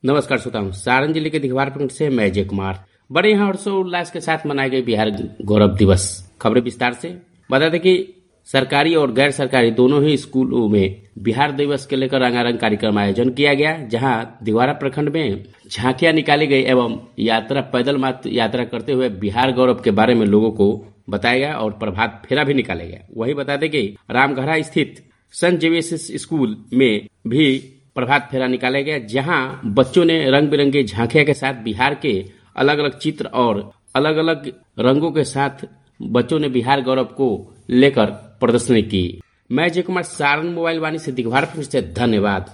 नमस्कार श्रोताओं, सारण जिले के दिघवार प्रखंड से मैं जय कुमार। बड़े यहाँ हर्षोल्लास के साथ मनाए गए बिहार गौरव दिवस। खबरें विस्तार से। बता दें कि सरकारी और गैर सरकारी दोनों ही स्कूलों में बिहार दिवस के लेकर रंगारंग कार्यक्रम आयोजन किया गया, जहां दिघवारा प्रखंड में झांकियां निकाली गई एवं पैदल यात्रा करते हुए बिहार गौरव के बारे में लोगों को बताया गया और प्रभात फेरा भी निकाला गया। वहीं बता दें कि रामगढ़ा स्थित संत जेवियर्स स्कूल में भी प्रभात फेरा निकाला गया, जहां बच्चों ने रंग बिरंगे झांकियां के साथ बिहार के अलग अलग चित्र और अलग अलग रंगों के साथ बच्चों ने बिहार गौरव को लेकर प्रदर्शनी की। मैं जय कुमार, सारण मोबाइल वाणी से दिघवार से धन्यवाद।